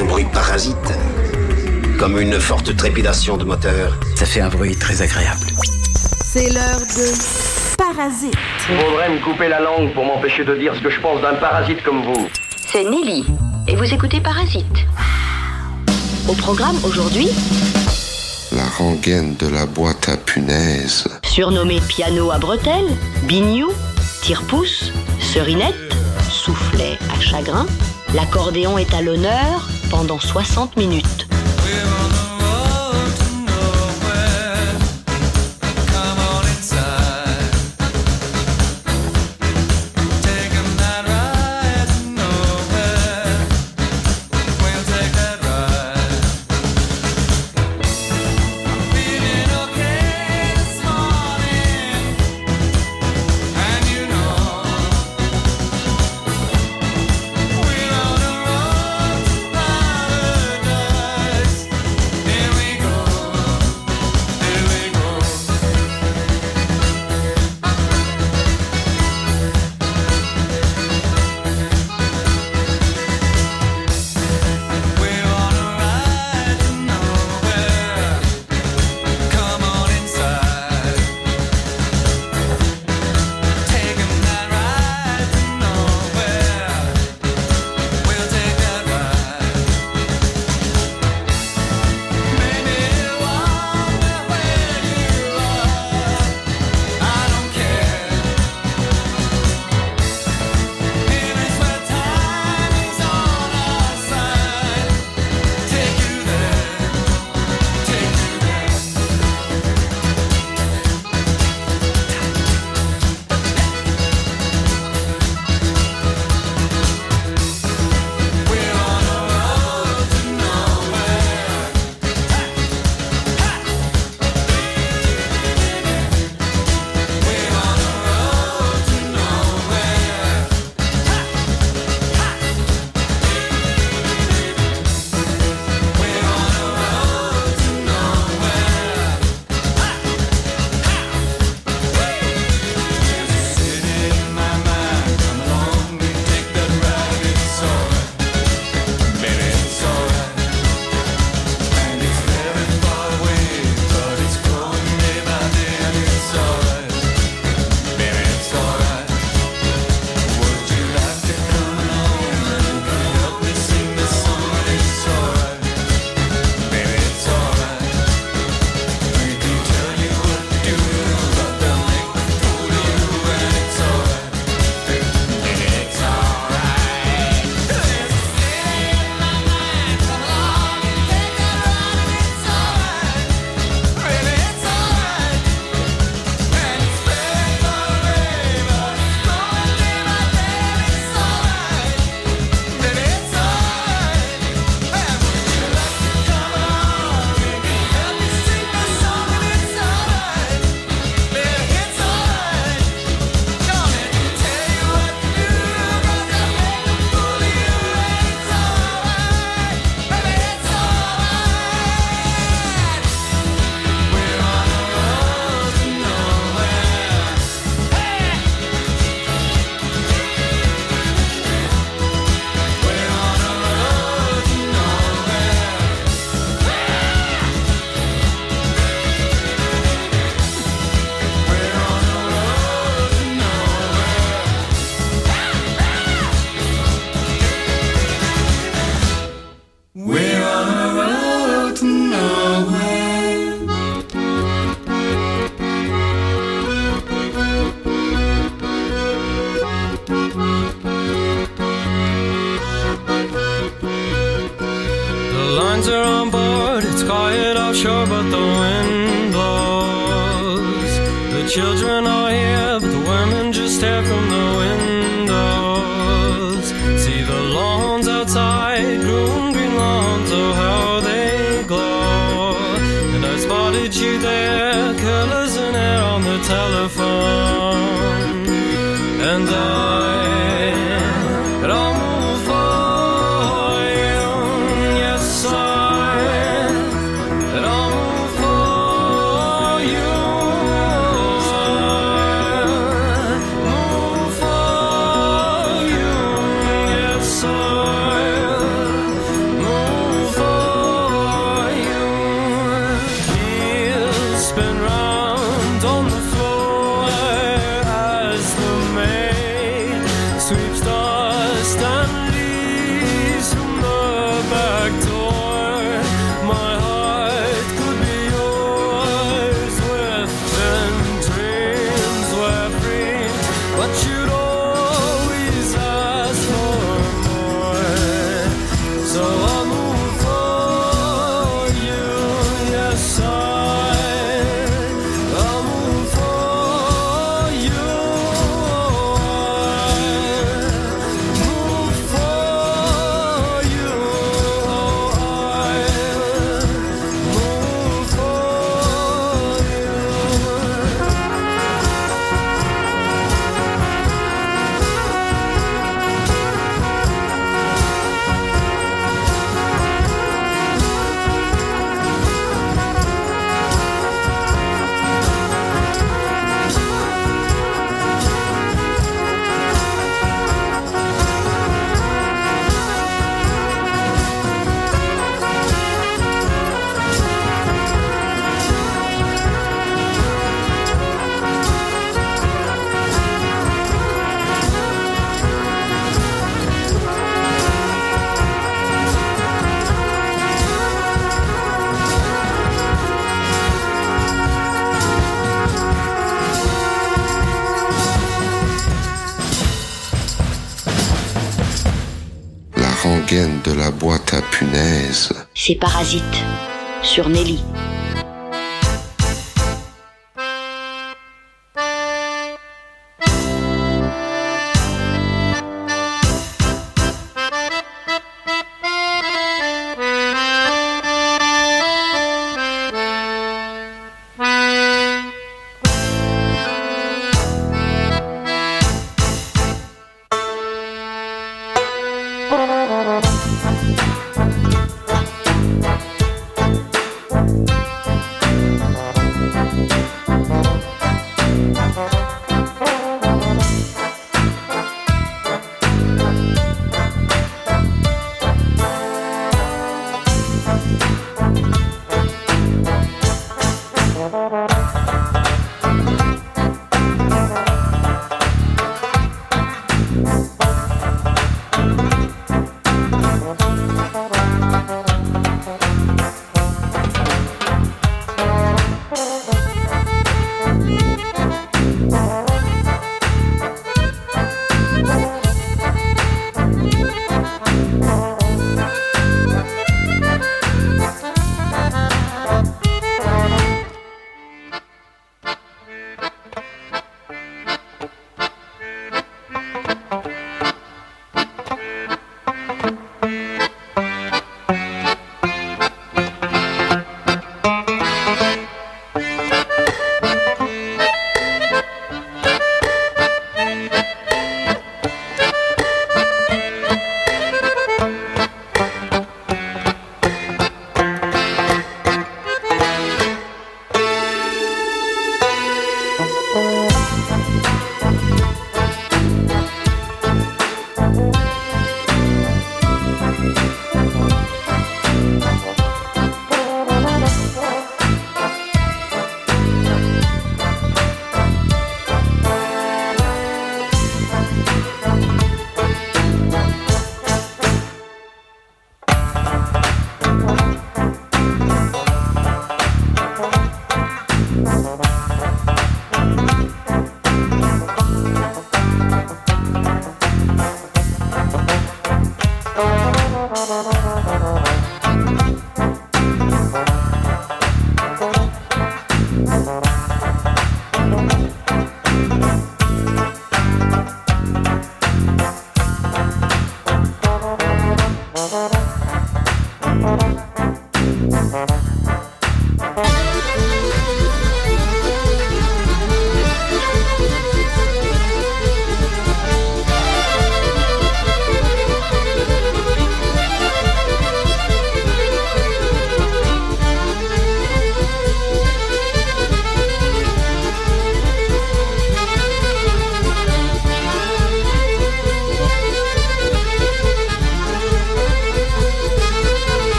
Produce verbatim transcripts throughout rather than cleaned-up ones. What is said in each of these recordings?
un bruit parasite, comme une forte trépidation de moteur. Ça fait un bruit très agréable. C'est l'heure de Parasite. Il faudrait me couper la langue pour m'empêcher de dire ce que je pense d'un parasite comme vous. C'est Nelly, et vous écoutez Parasite. Au programme aujourd'hui... La rengaine de la boîte à punaises. Surnommé piano à bretelles, biniou, tire-pouce, serinette, soufflet à chagrin, l'accordéon est à l'honneur pendant soixante minutes. lines are on board, it's quiet offshore, but the wind blows. The children are here, but the women just stare from the windows. See the lawns outside, green, green lawns, oh how they glow. And I spotted you there, colors in air on the telephone. And I, and I'll move for you, yes I, and I'll move for you, move for you, yes I, move rengaine de la boîte à punaises. C'est Parasite, sur Nelly.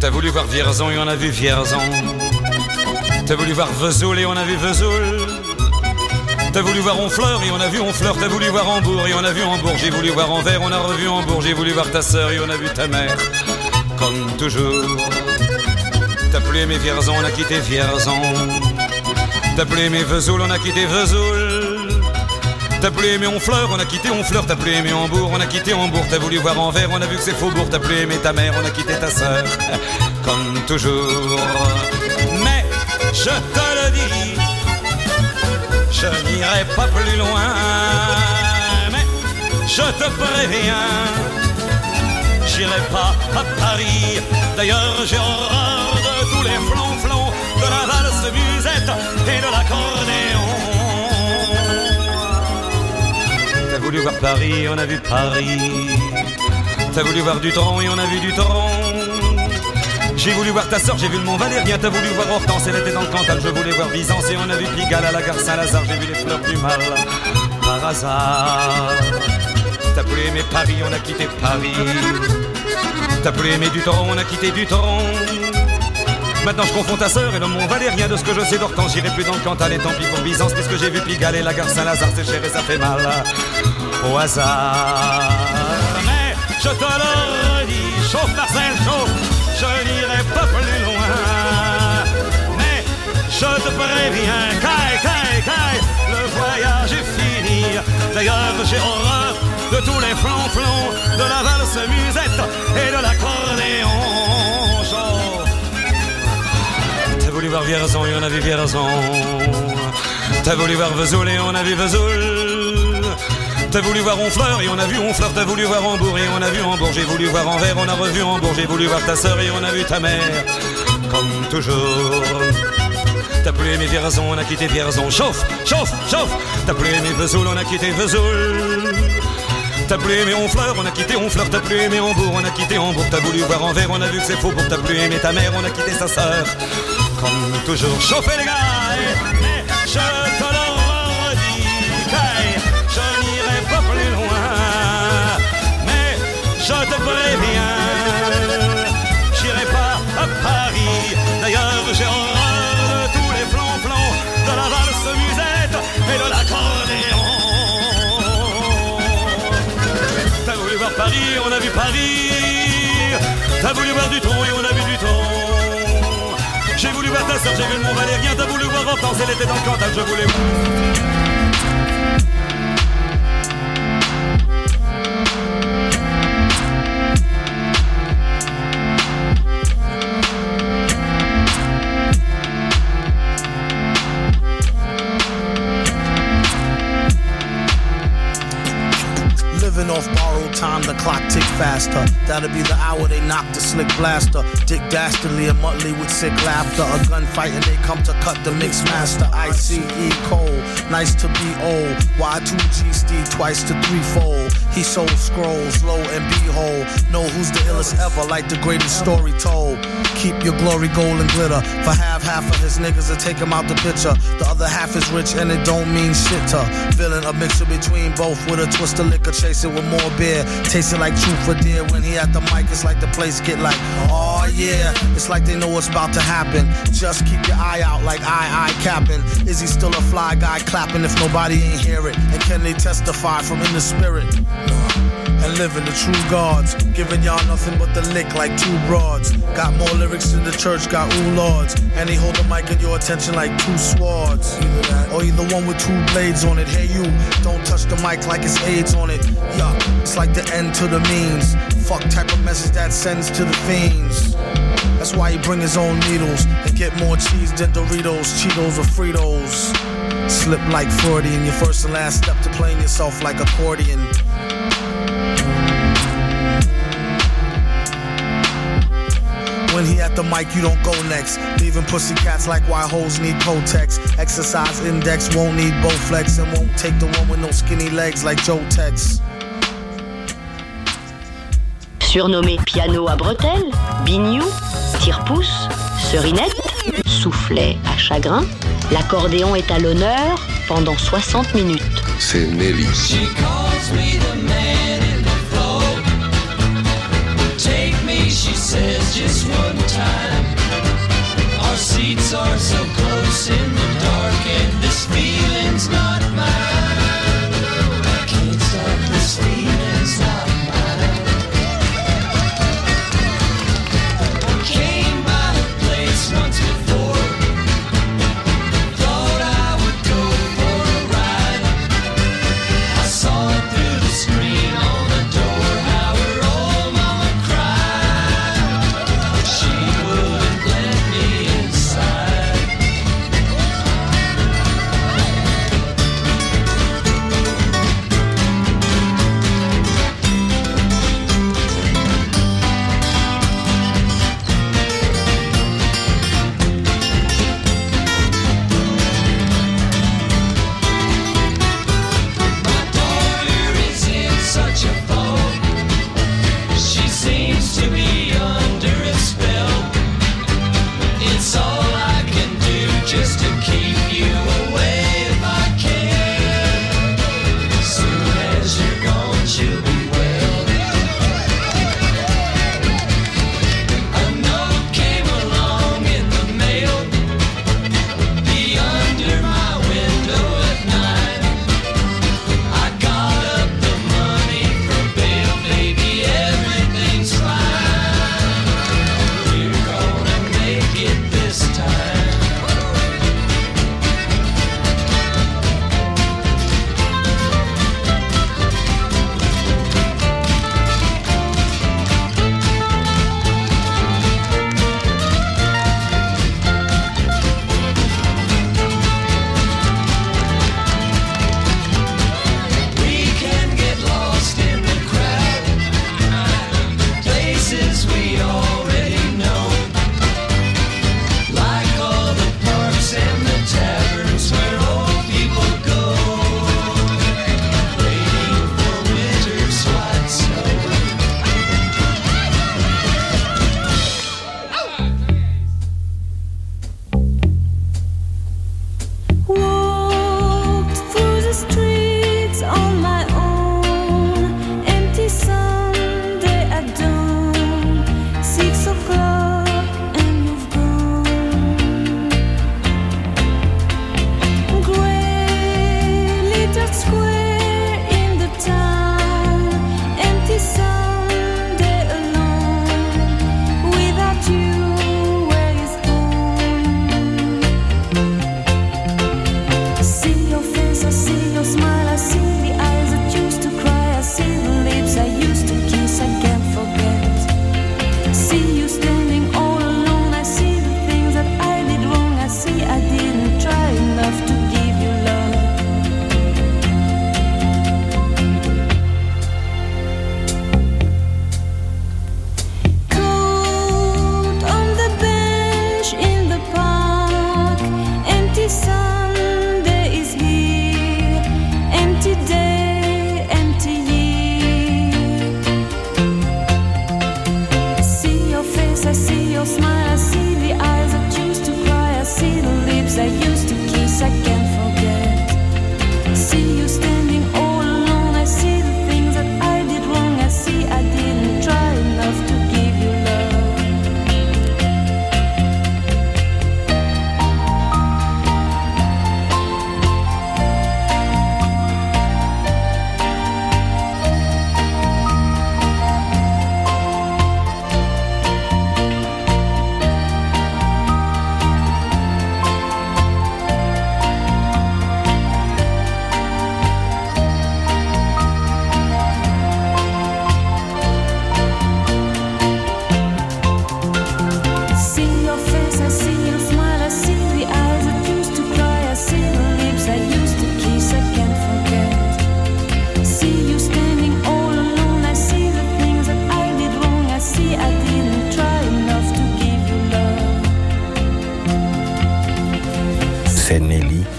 T'as voulu voir Vierzon et on a vu Vierzon. T'as voulu voir Vesoul et on a vu Vesoul. T'as voulu voir Honfleur et on a vu Honfleur. T'as voulu voir Hambourg et on a vu Hambourg. J'ai voulu voir Anvers, on a revu Hambourg. J'ai voulu voir ta sœur et on a vu ta mère. Comme toujours. T'as plus aimé Vierzon, on a quitté Vierzon. T'as plus aimé Vesoul, on a quitté Vesoul. T'as plus aimé Honfleur, on a quitté Honfleur. T'as plus aimé Hambourg, on a quitté Hambourg. T'as voulu voir Anvers, on a vu que c'est Faubourg. T'as plus aimé ta mère, on a quitté ta sœur. Comme toujours. Mais je te le dis, je n'irai pas plus loin. Mais je te préviens, j'irai pas à Paris. D'ailleurs j'ai horreur de tous les flonflons, de la valse musette et de l'accordéon. T'as voulu voir Paris, on a vu Paris. T'as voulu voir Dutron et on a vu Dutron. J'ai voulu voir ta sœur, j'ai vu le Mont Valérien. T'as voulu voir Hortense, elle était dans le Cantal. Je voulais voir Byzance et on a vu Pigalle à la gare Saint-Lazare. J'ai vu les fleurs du mal par hasard. T'as plus aimé Paris, on a quitté Paris. T'as plus aimé Dutron, on a quitté Dutron. Maintenant je confonds ta sœur et le Mont Valérien. De ce que je sais d'Hortense, j'irai plus dans le Cantal. Et tant pis pour Byzance, puisque j'ai vu Pigalle et la gare Saint-Lazare. C'est cher et ça fait mal au hasard. Mais je te le redis, chauffe Marcel, chauffe. Je n'irai pas plus loin. Mais je te préviens, caille, caille, caille, le voyage est fini. D'ailleurs j'ai horreur de tous les flonflons, de la valse musette et de l'accordéon. T'as voulu voir Vierzon et on a vu Vierzon. T'as voulu voir Vesoul et on a vu Vesoul. T'as voulu voir Honfleur et on a vu Honfleur. T'as voulu voir Hambourg et on a vu Hambourg. J'ai voulu voir Anvers, on a revu Hambourg. J'ai voulu voir ta sœur et on a vu ta mère. Comme toujours. T'as plus aimé Vierzon, on a quitté Vierzon. Chauffe, chauffe, chauffe. T'as plus aimé Vesoul, on a quitté Vesoul. T'as plus aimé Honfleur, on a quitté Honfleur. T'as plus aimé Hambourg, on a quitté Hambourg. T'as voulu voir Anvers, on a vu que c'est Faubourg. T'as plus aimé ta mère, on a quitté sa sœur. Comme toujours. Chauffez les gars, mais je te le redis, je n'irai pas plus loin. Mais je te préviens, j'irai pas à Paris. D'ailleurs j'ai horreur de tous les flonflons, de la valse musette et de l'accordéon. T'as voulu voir Paris, on a vu Paris. T'as voulu voir Dutron et on a vu Dutron. J'ai voulu voir ta sœur, j'ai vu le Mont Valérien. T'as voulu voir Hortense, elle était dans le Cantal. Je voulais... Off borrowed time, the clock tick faster. That'll be the hour they knock the slick blaster. Dick Dastardly and Muttley with sick laughter. A gunfight and they come to cut the mix master. I C E cold, nice to be old. Y two G Steve twice to threefold. He sold scrolls, low and behold. Know who's the illest ever, like the greatest story told. Keep your glory gold and glitter. For half, half of his niggas will take him out the picture. The other half is rich and it don't mean shit to. Villain, a mixture between both with a twist of liquor, chasing with more beer. Tasting like truth for dear. When he at the mic, it's like the place get like, oh yeah. It's like they know what's about to happen. Just keep your eye out like I, I capping. Is he still a fly guy clapping if nobody ain't hear it? And can they testify from in the spirit? No. And living the true gods, giving y'all nothing but the lick like two broads. Got more lyrics than the church got ooh lords. And they hold the mic in your attention like two swords. Either that, or either one with two blades on it. Hey you, don't touch the mic like it's AIDS on it. Yuck, it's like the end to the means. Fuck type of message that sends to the fiends. That's why he bring his own needles and get more cheese than Doritos, Cheetos, or Fritos. Slip like Freudian, your first and last step to playing yourself like accordion. When he at the mic, you don't go next. Leaving pussycats like why hoes need Kotex. Exercise index won't need Bowflex and won't take the one with no skinny legs like Joe Tex. Surnommé piano à bretelles, biniou, tire-pouce, serinette, soufflet à chagrin, l'accordéon est à l'honneur pendant soixante minutes. C'est Nelly. She calls me the man in the flow. Take me, she says, just one time.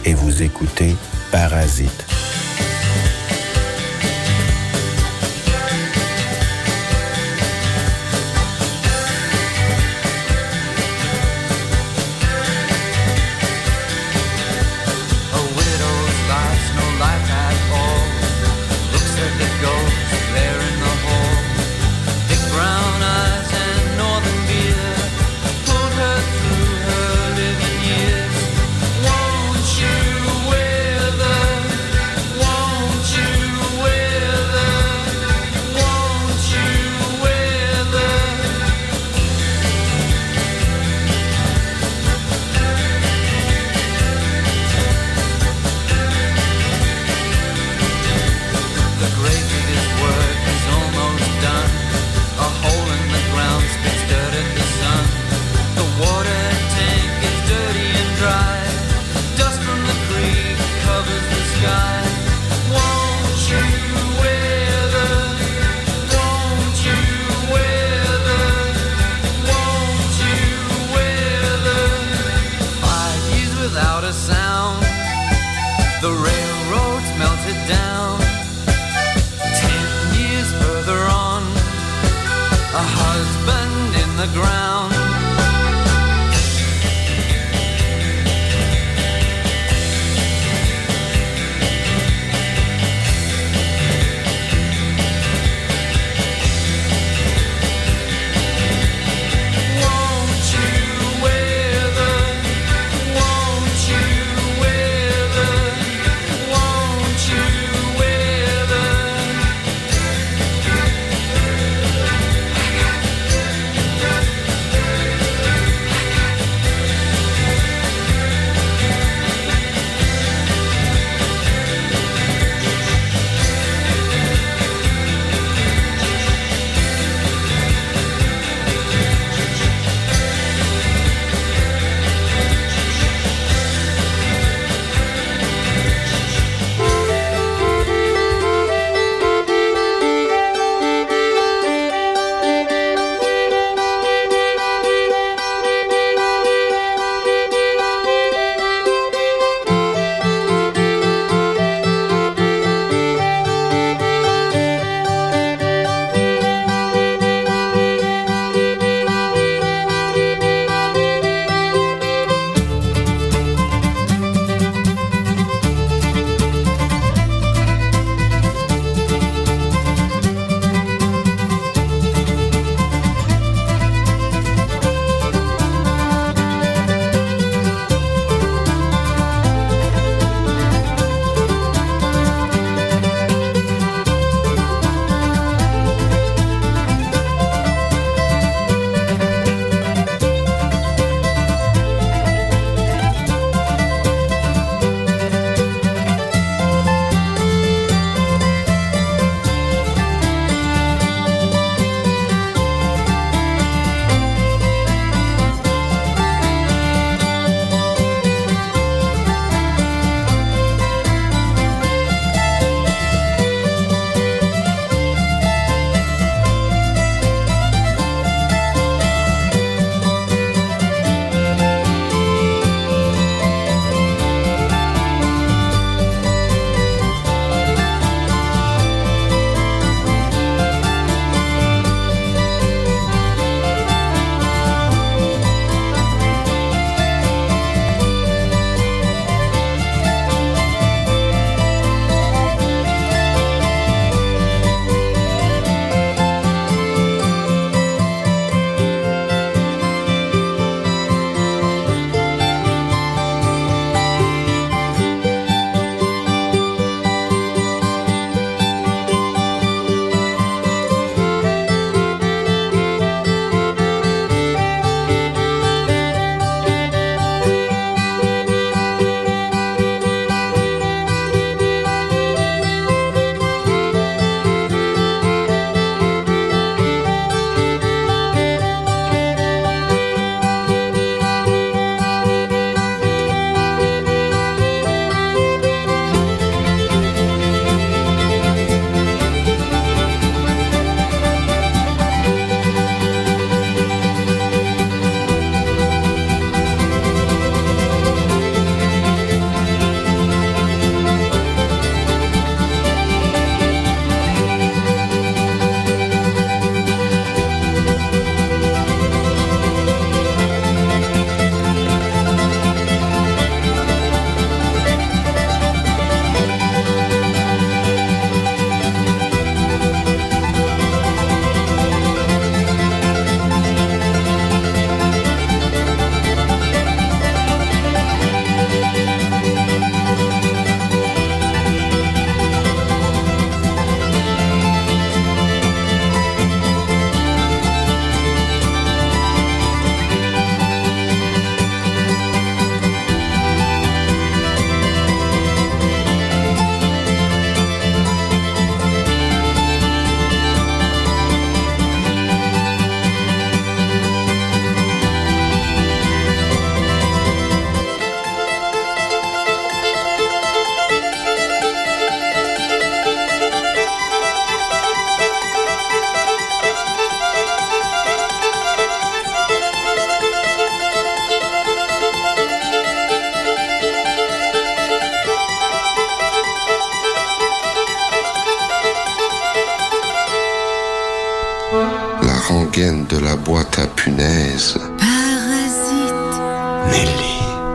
et vous écoutez Parasite. Thank you. La rengaine de la boîte à punaises. Parasite. Nelly.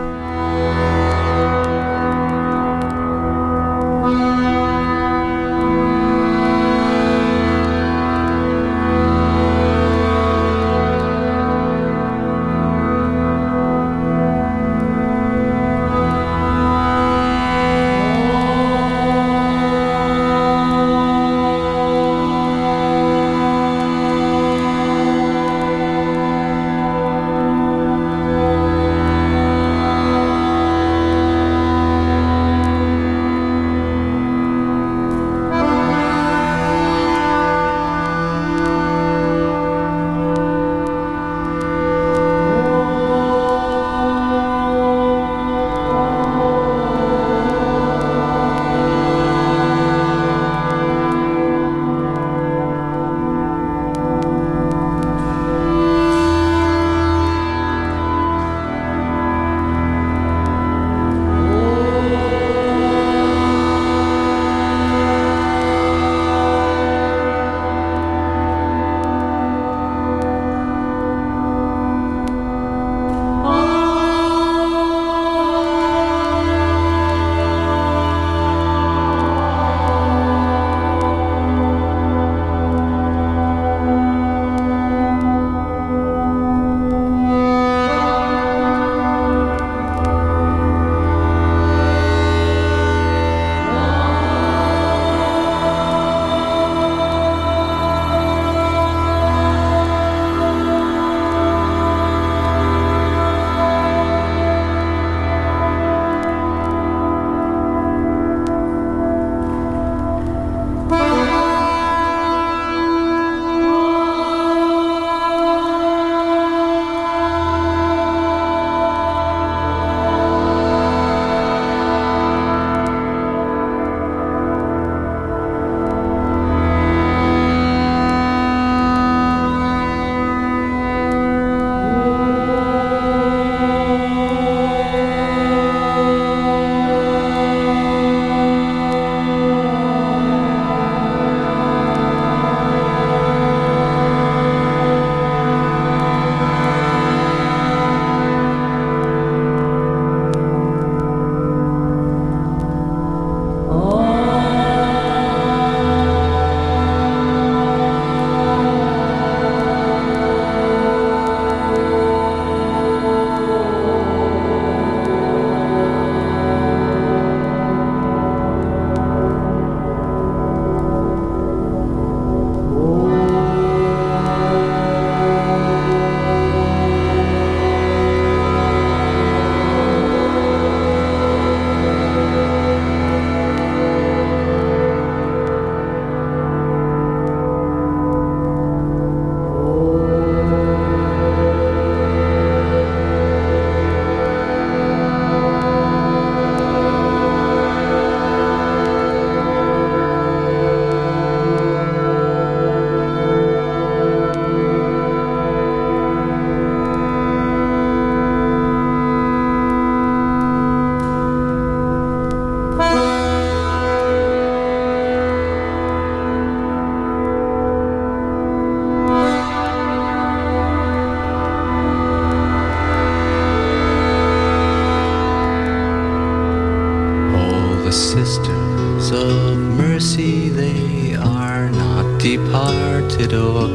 sisters of mercy, they are not departed or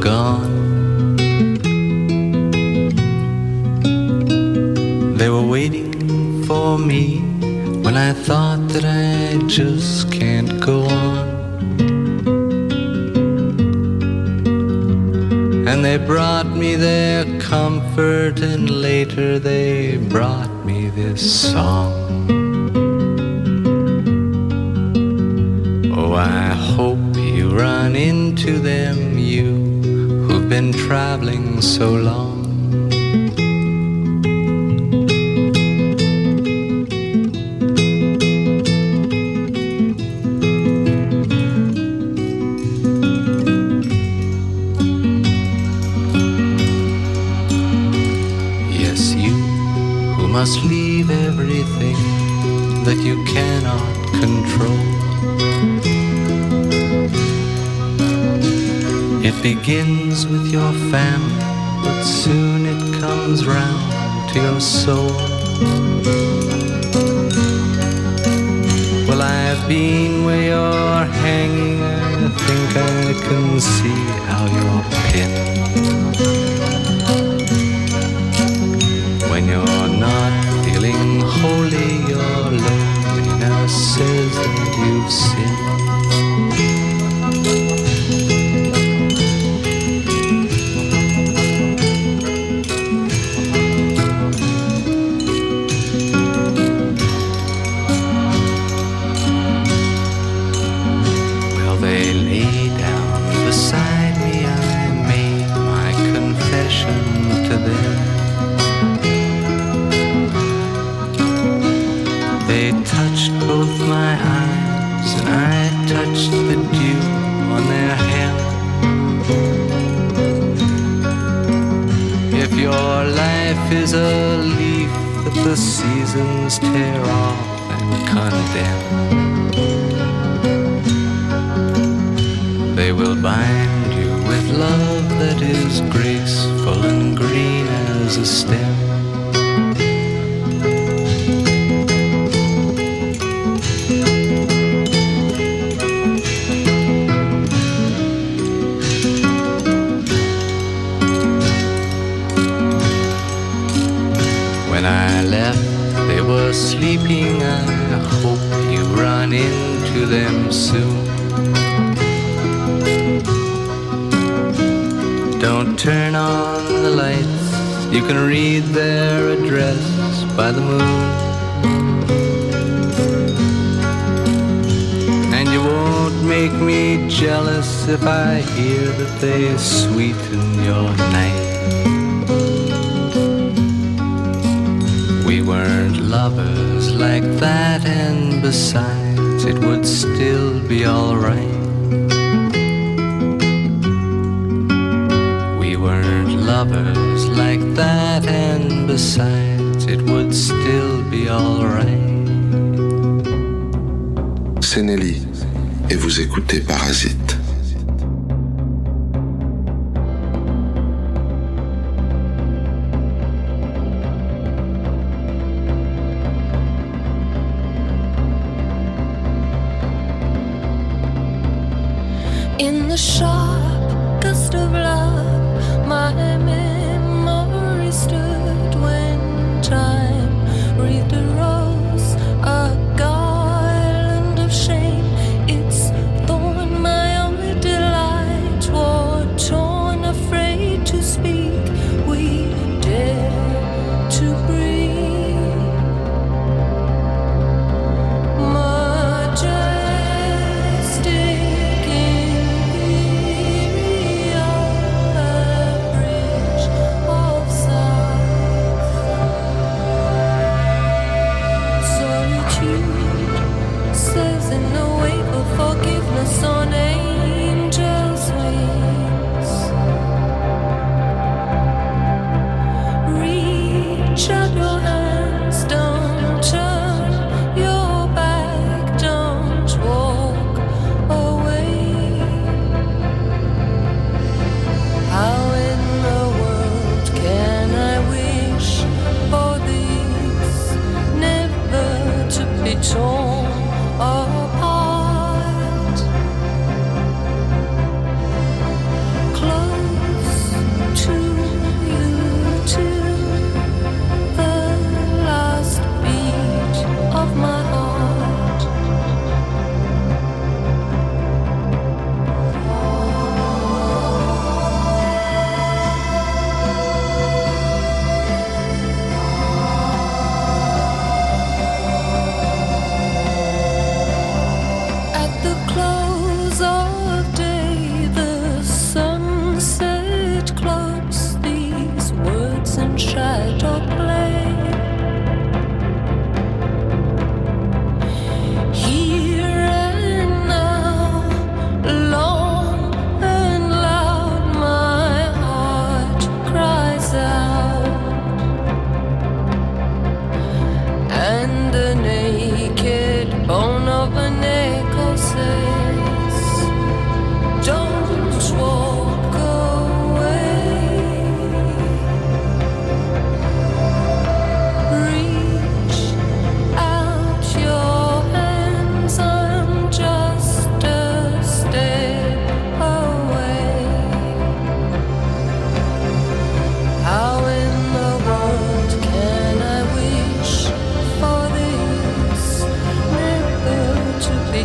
gone. They were waiting for me when I thought that I just can't go on. And they brought me their comfort, and later they brought me this song. Oh, I hope you run into them, you who've been traveling so long. Yes, you who must leave everything that you cannot control. It begins with your family, but soon it comes round to your soul. Well, I've been where you're hanging, I think I can see how you're pinned. When you're not feeling holy, your loneliness says that you've sinned. Both my eyes and I touched the dew on their hair. If your life is a leaf that the seasons tear off and condemn, they will bind you with love that is graceful and green as a stem. Sleeping, I hope you run into them soon. Don't turn on the lights, you can read their address by the moon. And you won't make me jealous if I hear that they sweeten your night. We weren't lovers like that, and besides, it would still be alright. We weren't lovers like that, and besides, it would still be alright. C'est Nelly, et vous écoutez Parasite. In the sharp gust of love, my memory stood when time wreathed a rose, a garland of shame. Its thorn, my only delight, war torn, afraid to speak. We dare to breathe. Majestic in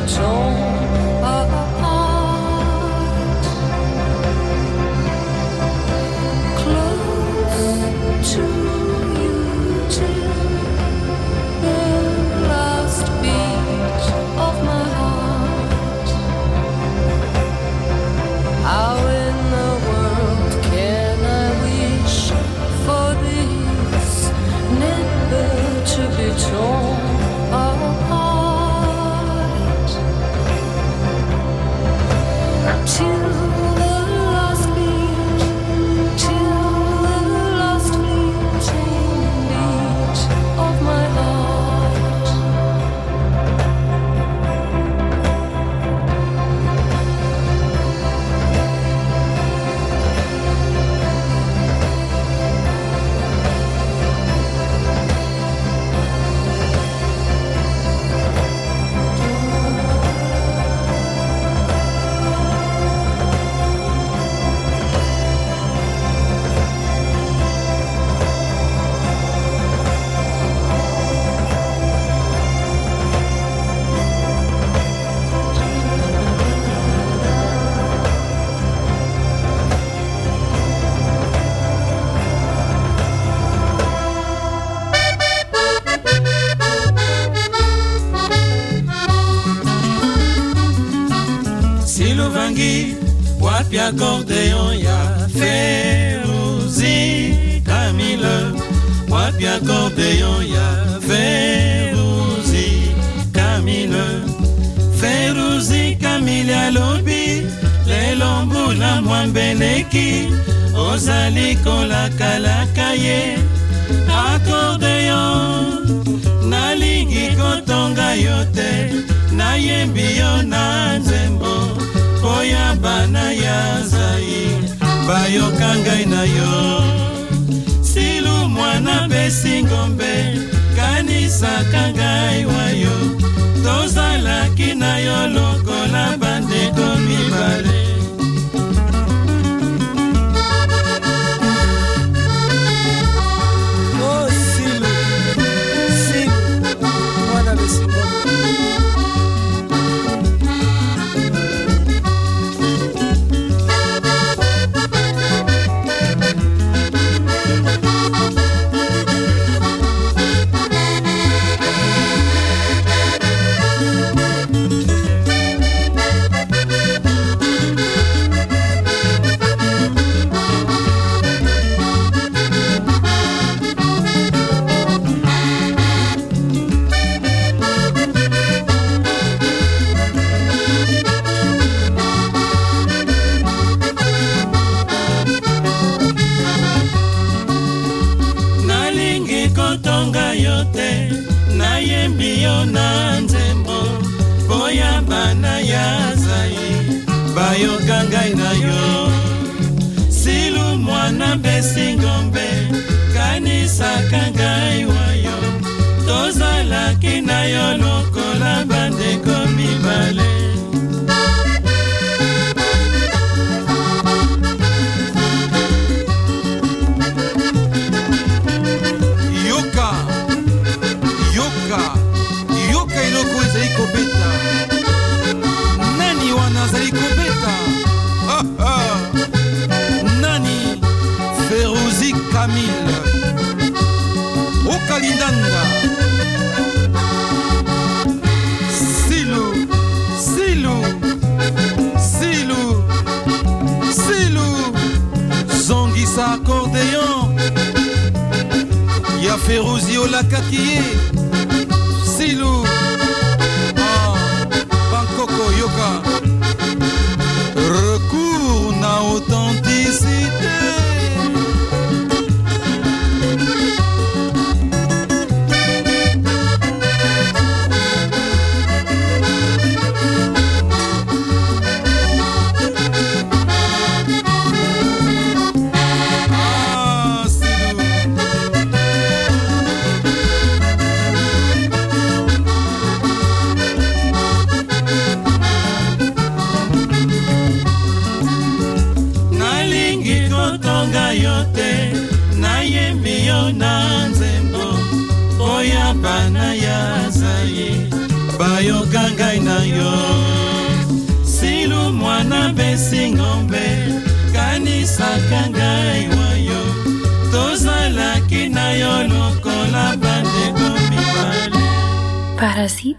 torn apart. Close to you till the last beat of my heart. How in the world can I wish for this never to be torn apart? Till the last beat, till the last fleeting beat of my heart. Silovangi, wapi accordéon ya Feruzi Camille, wapi accordéon ya Feruzi Camille, Feruzi Camille alobi, lelombula mwambeleki, ozali kolaka lakaye, accordéon, nalingi kotonga yote, nayembi yo na nzembo, oya bana ya zai, bayoka ngai na yo. Silu mwana besi ngombe, kanisaka ngai wayo, tozalaki na yo lokola bandeko mibale. Oh Silu, Silu, mwana besi ngombe. Bayoka ngai na yo. Silu mwana besi ngombe, kanisaka ngai wayo, tozalaki na yo lokola bandeko mibale. Yoka, yoka, yoka iloko ezali kobeta. Nani wana azali kobeta? Ah, ah. Nani? Feruzi Camille Okalindanda. Silu, Silu, Silu, Silu. Zongisa accordéon, ya Feruzi Olakakiye. Silu, ah, Bangkoko yoka. Recours na authenticité. nayoka ngai na yo silu mwana besi ngombe kanisaka ngai wa yo tozalaki na yo lokola bandeko mibale. Parasite.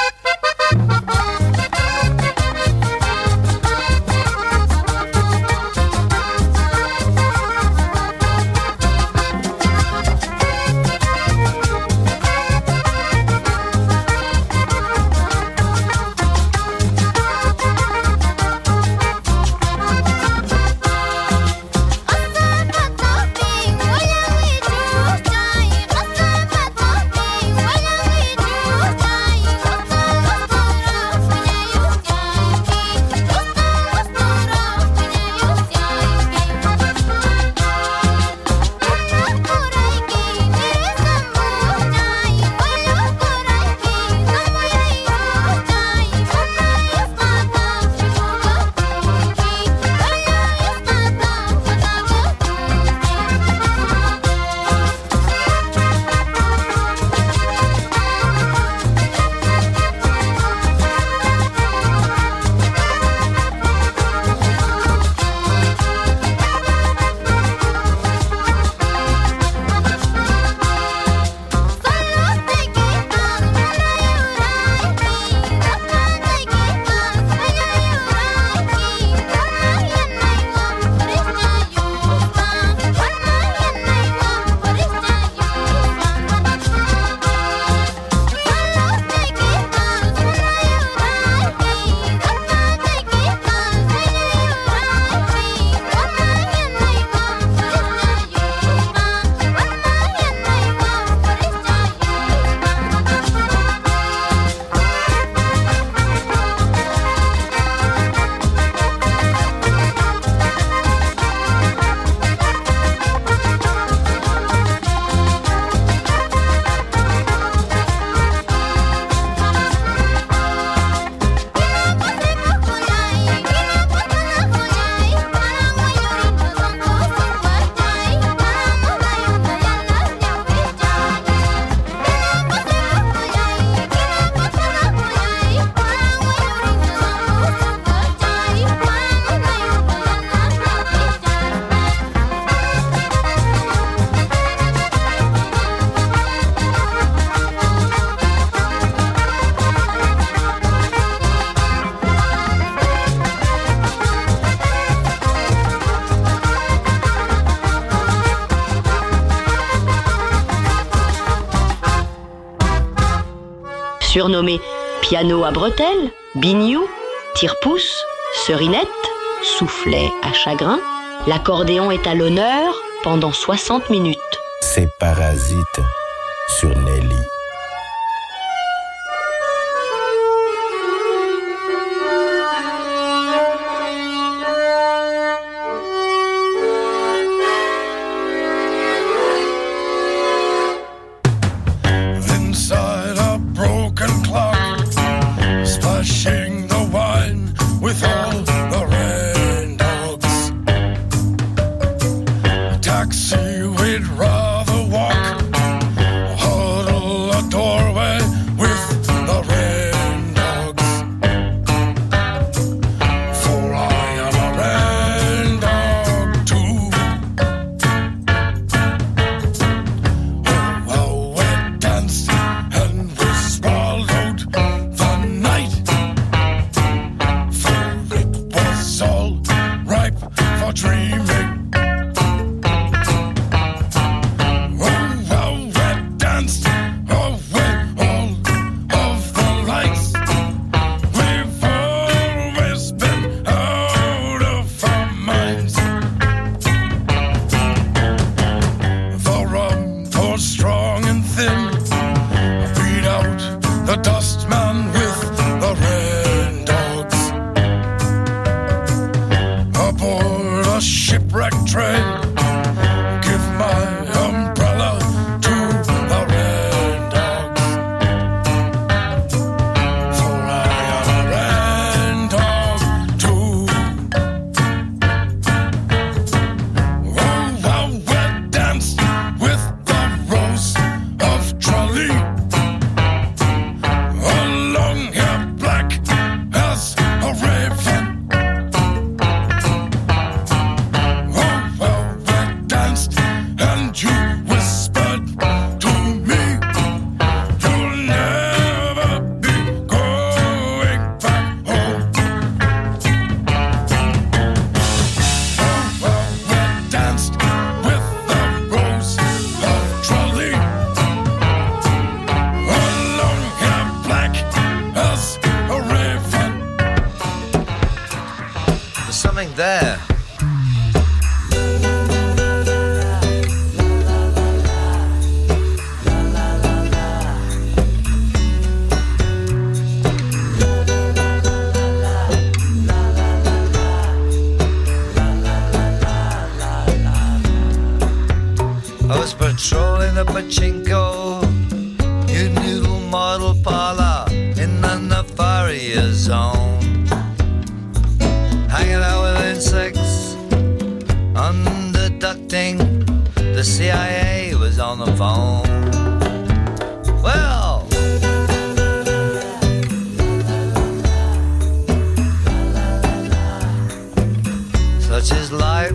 Surnommé piano à bretelles, biniou, tire-pouce, serinette, soufflet à chagrin, l'accordéon est à l'honneur pendant soixante minutes. C'est Parasite sur Nelly. Inside a broken clock, splashing the wine with all the rain dogs. A taxi we'd rather walk, huddle a doorway with the rain dogs. For I am a rain dog too. Oh, how we danced and we swallowed the night, for it was all ripe for dreaming. Oh, how we danced away all of the lights. We've always been out of our minds. The rum poured strong and thin, beat out the dustman with the rain dogs. Aboard a shipwrecked train, give my umbrella to the rain dogs. For I am a rain dog too. Oh, how we danced with the Rose of Tralee along was patrolling the pachinko, new noodle model parlor in the Nefaria zone. Hanging out with insects, underducting, the C I A was on the phone. Well, such is life.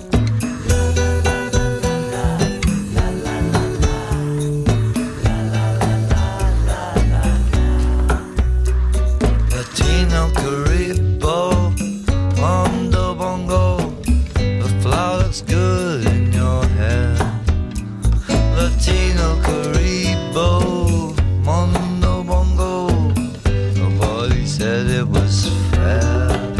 Latino, Caribbo, Mondo, Bongo, the flower looks good in your hair. Latino, Caribbo, Mondo, Bongo, nobody said it was fair.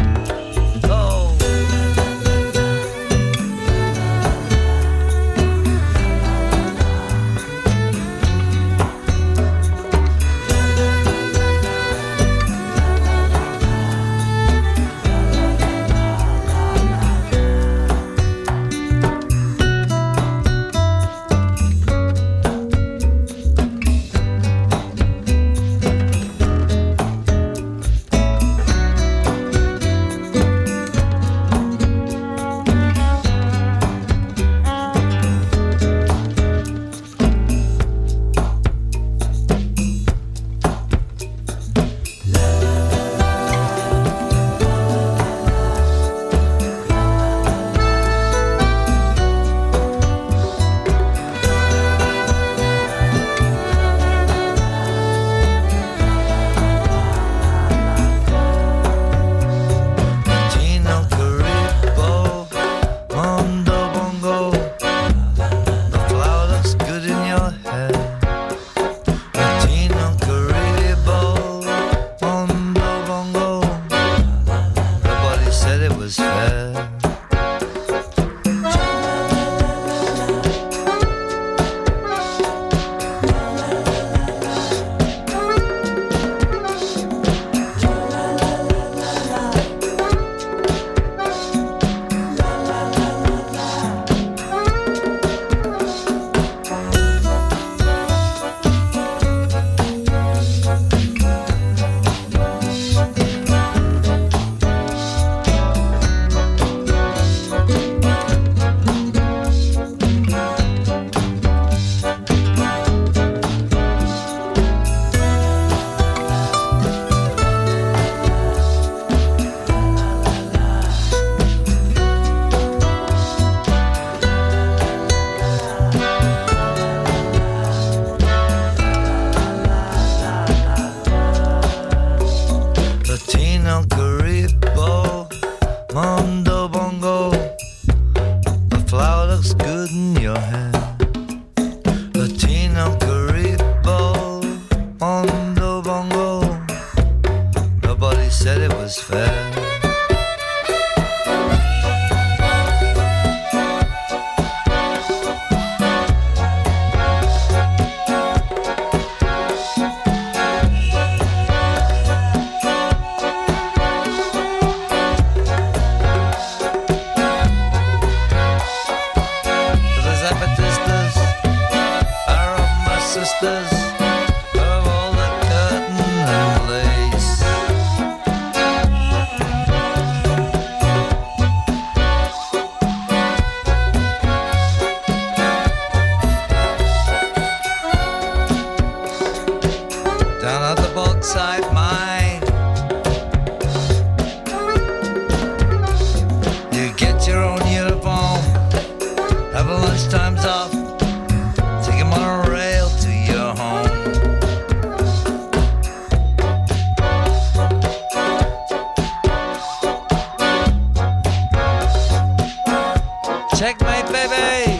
Checkmate, baby!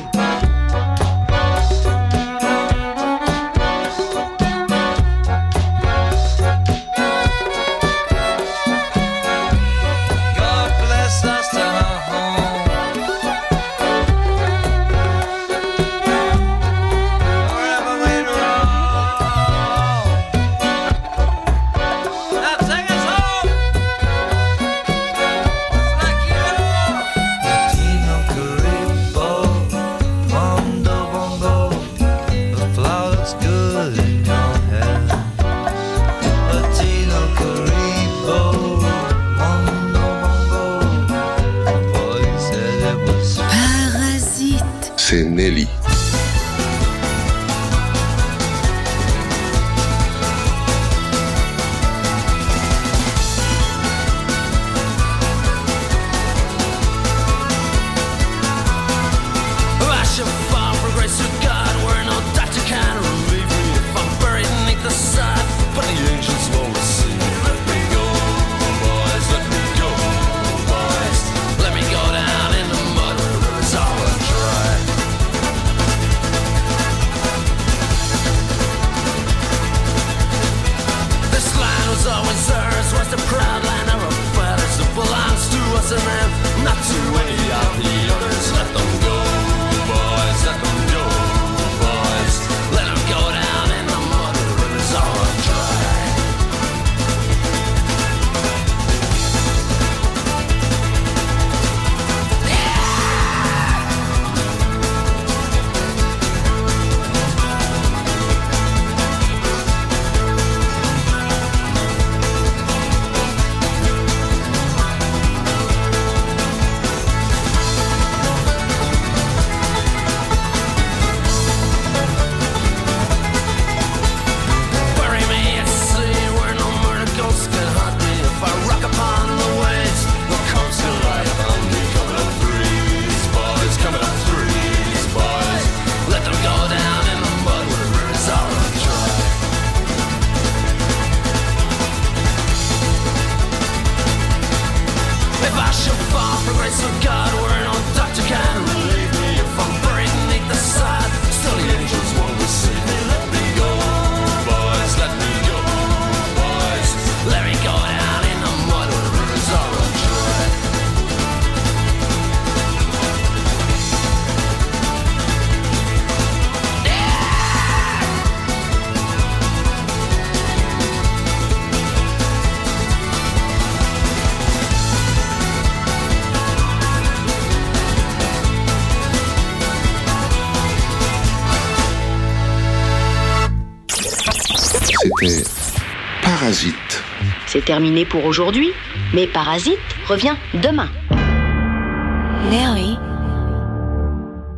c'est Nelly. C'était Parasite. C'est terminé pour aujourd'hui, mais Parasite revient demain. Nelly